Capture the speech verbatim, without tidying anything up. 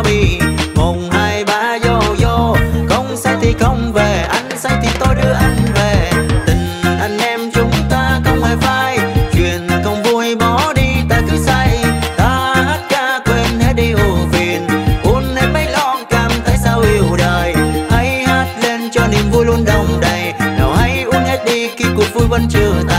Ba Bì. Một hai ba vô vô, không say thì không về, anh say thì tôi đưa anh về. Tình anh em chúng ta không hề phai, chuyện không vui bỏ đi ta cứ say. Ta hát ca quên hết đi ưu phiền, buồn em mấy lo cảm thấy sao yêu đời. Hãy hát lên cho niềm vui luôn đong đầy, nào hãy uống hết đi khi cuộc vui vẫn chưa